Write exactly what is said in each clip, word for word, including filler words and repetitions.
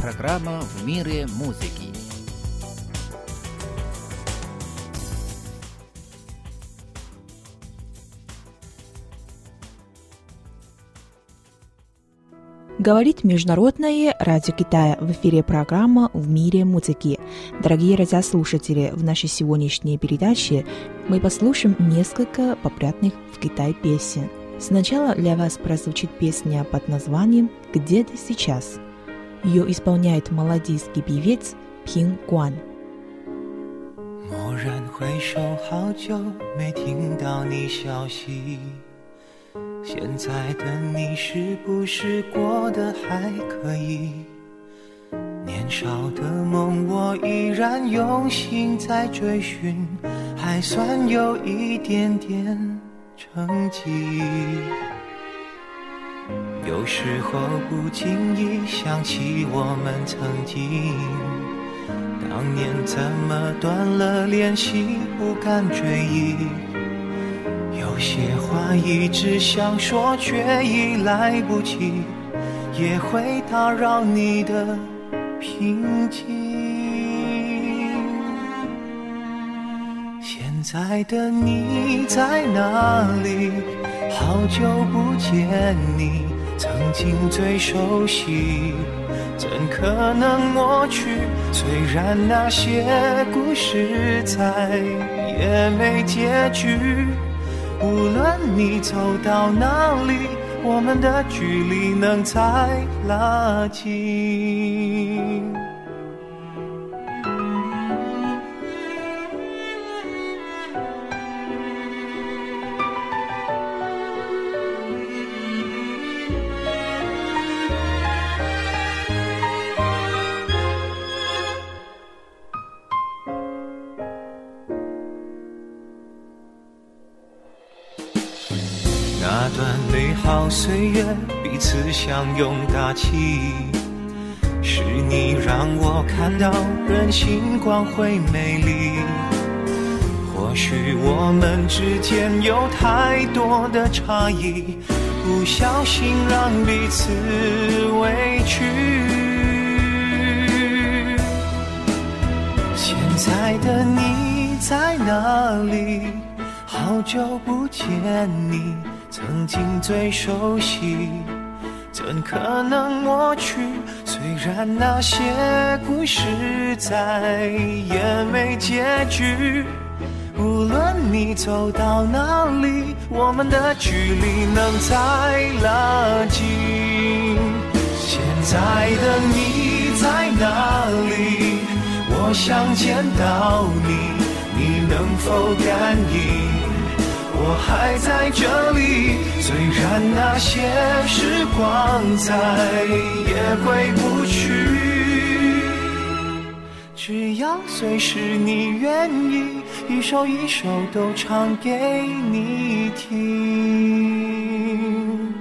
программа «В мире музыки». Говорит Международное радио Китая. В эфире программа «В мире музыки». Дорогие радиослушатели, в нашей сегодняшней передаче мы послушаем несколько популярных в Китае песен. Сначала для вас прозвучит песня под названием «Где ты сейчас?». Ее исполняет молодийский певец Пин Гуан. 蓦然回首，好久没听到你消息。现在的你是不是过得还可以？年少的梦我依然用心在追寻，还算有一点点成绩。有时候不经意想起我们曾经，当年怎么断了联系，不敢追忆。有些话一直想说，却已来不及，也会打扰你的平静。现在的你在哪里？好久不见你，曾经最熟悉，怎可能抹去？虽然那些故事再也没结局，无论你走到哪里，我们的距离能再拉近。那段美好岁月，彼此相拥大气，是你让我看到人性光辉美丽。或许我们之间有太多的差异，不小心让彼此委屈。现在的你在哪里？好久不见你，曾经最熟悉，怎可能抹去？虽然那些故事再也没结局，无论你走到哪里，我们的距离能再拉近。现在的你在哪里？我想见到你，你能否感应？我还在这里，虽然那些时光再也回不去，只要随时你愿意，一首一首都唱给你听。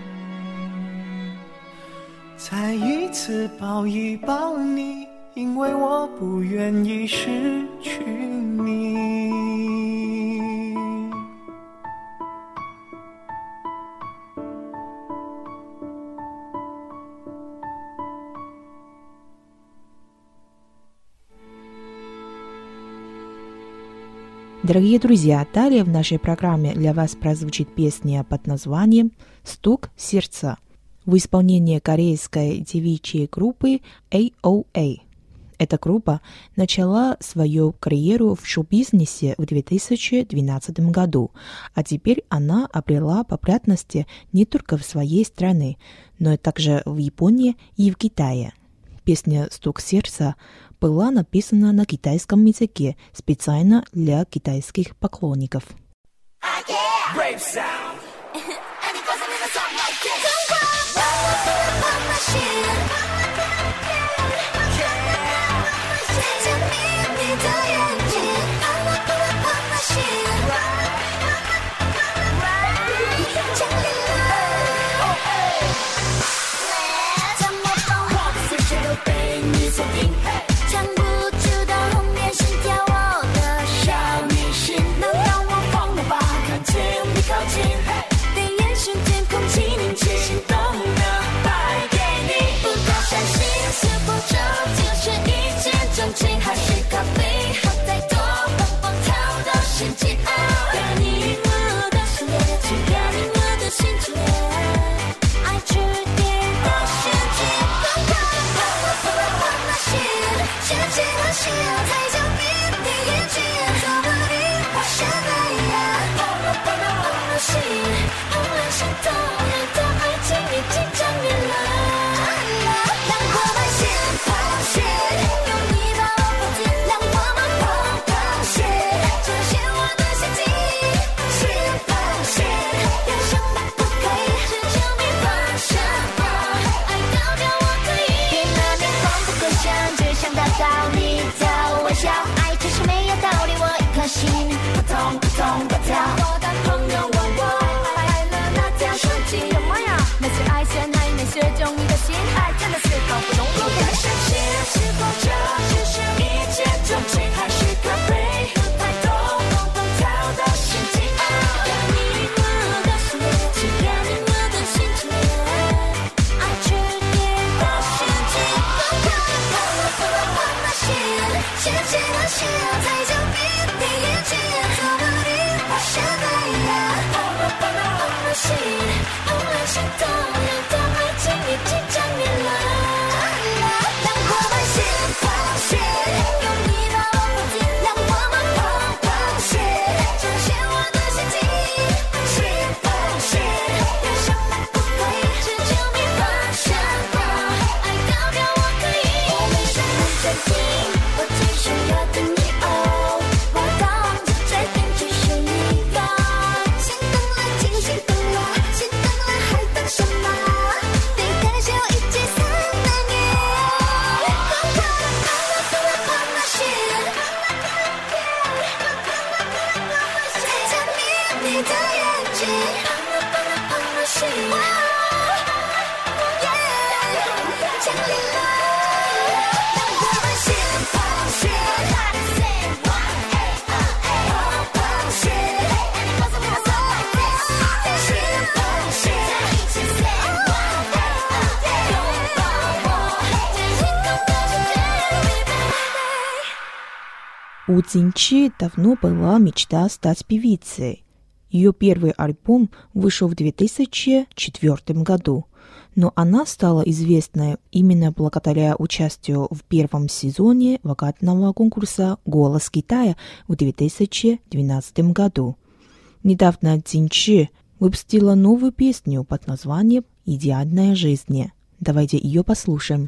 再一次抱一抱你，因为我不愿意失去你。 Дорогие друзья, далее в нашей программе для вас прозвучит песня под названием «Стук сердца» в исполнении корейской девичьей группы эй о эй. Эта группа начала свою карьеру в шоу-бизнесе в две тысячи двенадцатом году, а теперь она обрела популярность не только в своей стране, но и также в Японии и в Китае. Песня «Стук сердца» была написана на китайском языке специально для китайских поклонников. 动，让这爱情一起降临了。让我们心碰心，用你把我抱紧，让我们碰碰心，展现我的心情。心碰心，有什么不可以？只求你放下我，爱到让我可以。我们是很坚定，我最需要的你哦，我到忘记这边只剩一个。心动了，惊心动了，心动了还等什么？对感受一起散的你，碰碰碰了碰了碰了心，再着迷你的眼睛，碰了碰了碰了心，降临了。让我们心碰心，碰碰心，心碰心，拥抱我，真心动的世界。 У Цзиньчи давно была мечта стать певицей. Ее первый альбом вышел в две тысячи четвёртом году, но она стала известной именно благодаря участию в первом сезоне вокального конкурса «Голос Китая» в две тысячи двенадцатом году. Недавно Цзиньчи выпустила новую песню под названием «Идеальная жизнь». Давайте ее послушаем.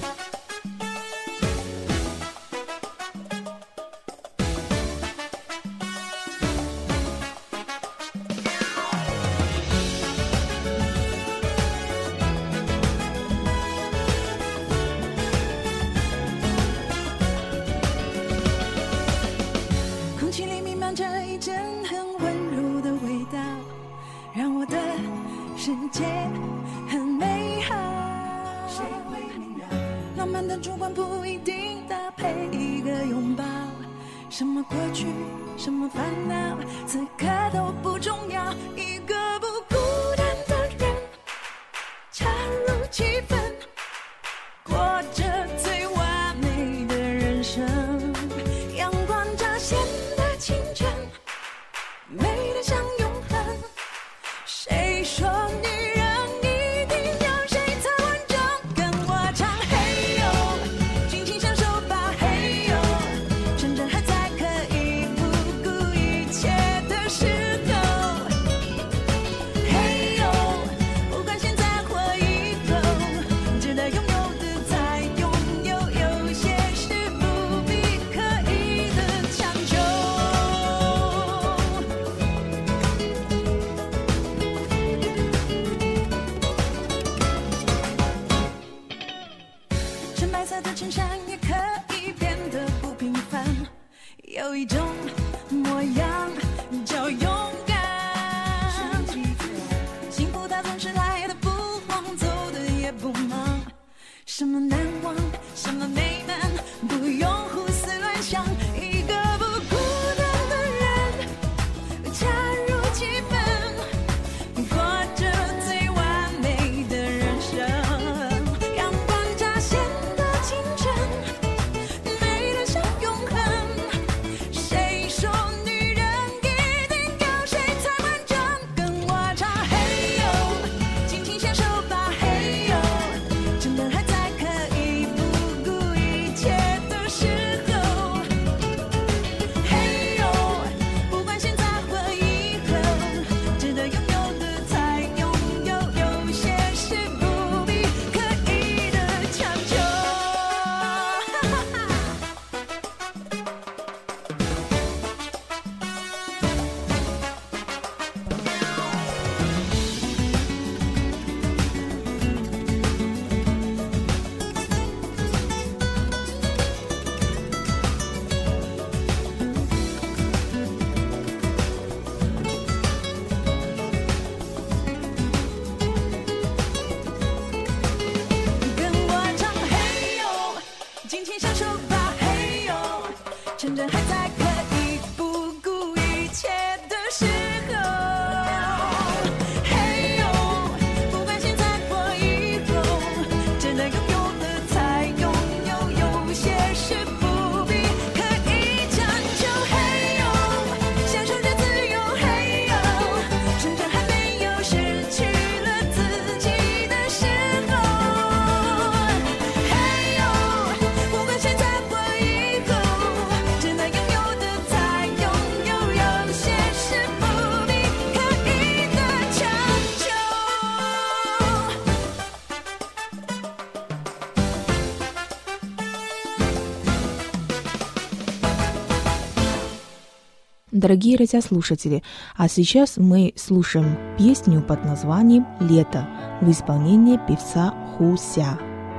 空气里弥漫着一阵很温柔的味道，让我的世界很美好。谁会明了？浪漫的烛光不一定搭配一个拥抱，什么过去，什么烦恼，此刻都不重要。一个不孤单的人，加入气氛，过着最完美的人生。阳光乍现的清晨，美得像永恒。谁说女人一定要谁才完整？跟我唱嘿呦，尽情享受吧嘿呦，趁着还在可以不顾一切的时候。嘿呦，不管现在或以后，值得拥有的再拥有，有些事不必刻意的强求。 Дорогие радиослушатели, а сейчас мы слушаем песню под названием «Лето» в исполнении певца Ху Ся.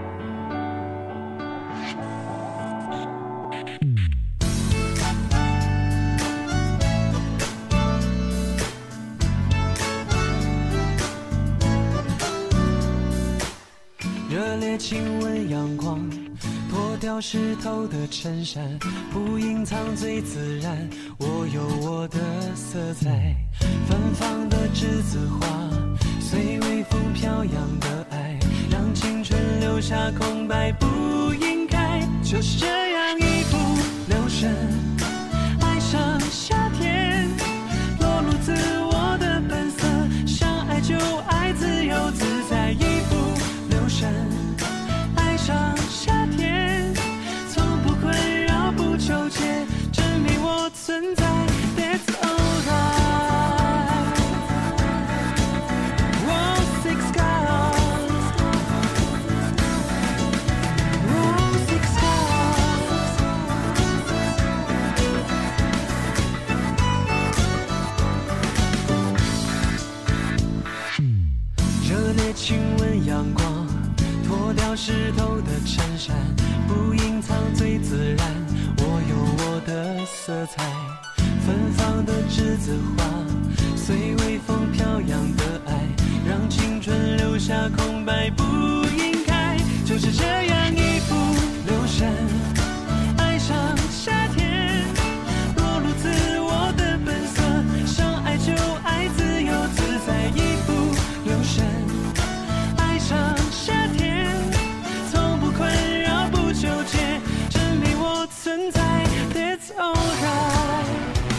热烈亲吻阳光，脱掉石头的衬衫，不隐藏最自然，我有我的色彩，芬芳的栀子花，随微风飘扬的爱，让青春留下空白不应该，就是这样一不留神爱上夏天，裸露自我的本色，想爱就爱，自由自在，一不留神爱上夏天，从不困扰不纠结，证明我存在， That's alright。 Oh six girls Oh six girls， 热烈亲吻阳光，脱掉石头的衬衫，不隐藏最自然，我有我的色彩，芬芳的栀子花，随微风飘扬的爱，让青春留下空白不应该，就是这样一不留神爱上夏天，裸露自我的本色，想爱就爱，自由自在，一不留神爱上夏天，从不困扰不纠结，证明我存在， That's alright。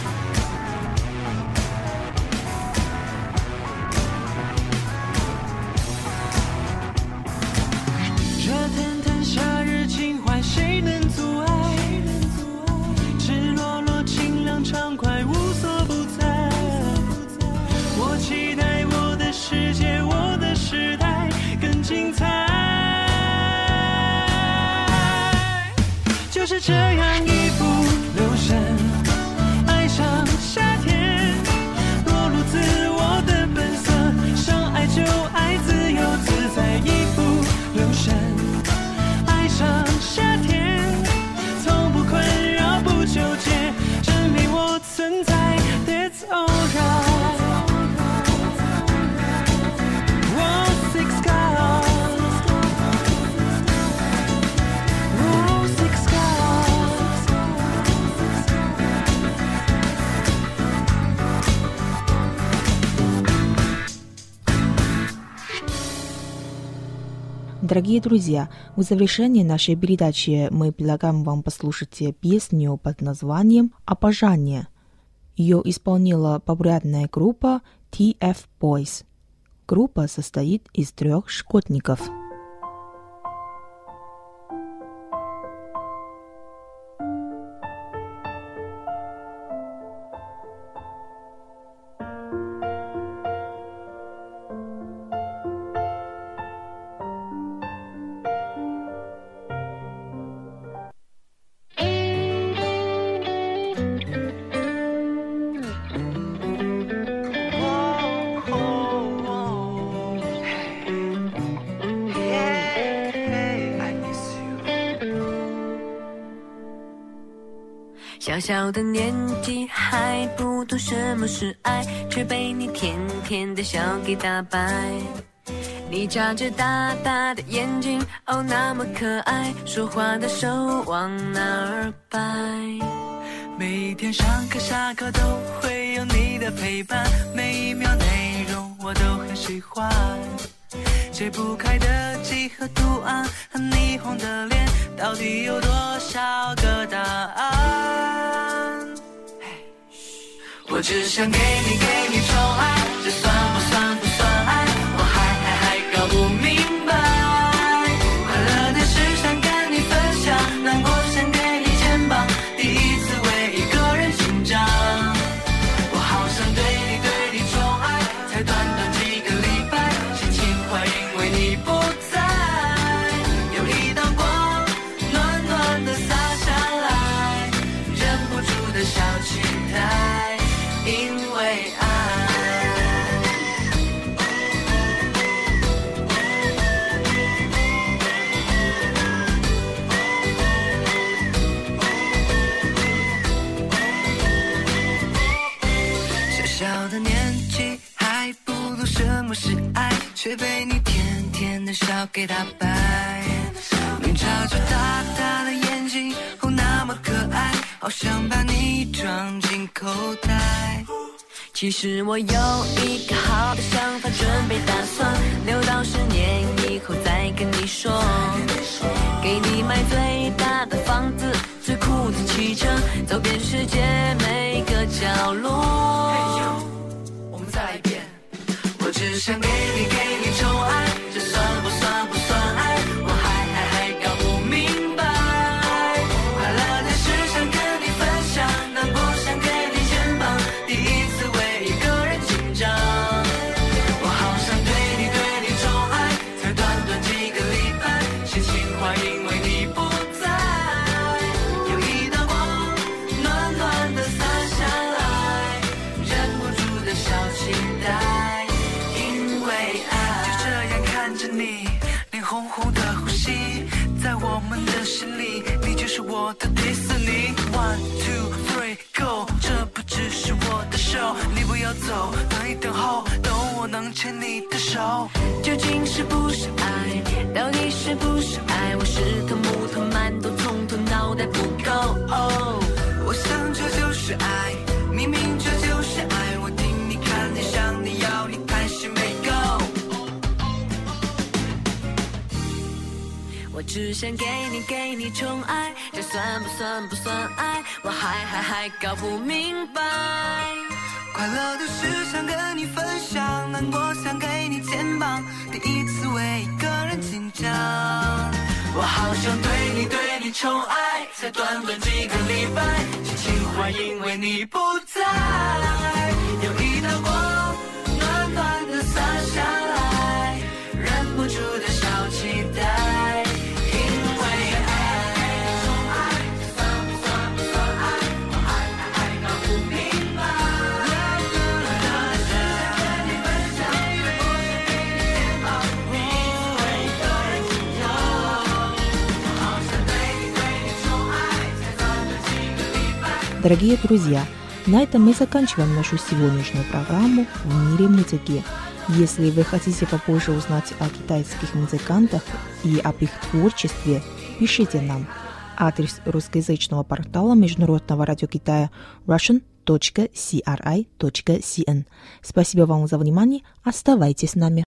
热腾腾夏日情怀，谁能阻碍？赤裸裸清凉畅快，无所不在。我期待我的世界，我的时代更精彩，就是这样一不留神爱上夏天，裸露自我的本色，想爱就爱，自由自在，一不留神爱上夏天，从不困扰不纠结，证明我存在， That's alright。 Oh six girls Oh six girls。 Дорогие друзья, в завершении нашей передачи мы предлагаем вам послушать песню под названием «Обожание». Ее исполнила популярная группа ти эф Boys. Группа состоит из трех школьников. 小小的年纪还不懂什么是爱，却被你甜甜的笑给打败。你眨着大大的眼睛，哦那么可爱，说话的手往哪儿摆？ 每一天上课下课都会有你的陪伴，每一秒内容我都很喜欢，解不开的几何图案和霓虹的脸，到底有多少个答案？我只想给你给你宠爱，这算不算不算爱？我还还还搞不明白。快乐的事想跟你分享，难过想给你肩膀，第一次为一个人紧张。我好想对你对你宠爱，才短短几个礼拜，心情坏因为你不在，有一道光暖暖的洒下来，忍不住的小期待。 什么是爱，却被你甜甜的笑给打败。你眨着大大的眼睛，哦，那么可爱，好想把你装进口袋。 其实我有一个好的想法，准备打算留到十年以后再跟你说，给你买最大的房子，最酷的汽车，走遍世界每个角落。 我们再来一遍。我只想给你给你宠爱，这算不算不算爱？我还还还搞不明白。快乐的事想跟你分享，难过想给你肩膀，第一次为一个人紧张。我好想对你对你宠爱，才短短几个礼拜，写情话因为你不在，有一道光暖暖的洒下来，忍不住的小期待。脸红红的呼吸，在我们的心里，你就是我的迪士尼。One two three go， 这不只是我的手，你不要走，等一等候，等我能牵你的手。 究竟是不是爱？到底是不是爱？我是头木头馒头，从头脑袋不够。哦， 我想这就是爱，明明这就是爱，我听你看你想你要你还是没够。 我只想给你给你宠爱，这算不算不算爱？我还还还搞不明白。 快乐的事想跟你分享，难过想给你肩膀，第一次为一个人紧张。我好想对你对你宠爱，才短短几个礼拜，写情话因为你不在，有一道光暖暖的洒下来，忍不住的小期待。 Дорогие друзья, на этом мы заканчиваем нашу сегодняшнюю программу «В мире музыки». Если вы хотите побольше узнать о китайских музыкантах и об их творчестве, пишите нам. Адрес русскоязычного портала Международного радио Китая russian точка си ар ай точка си эн. Спасибо вам за внимание. Оставайтесь с нами.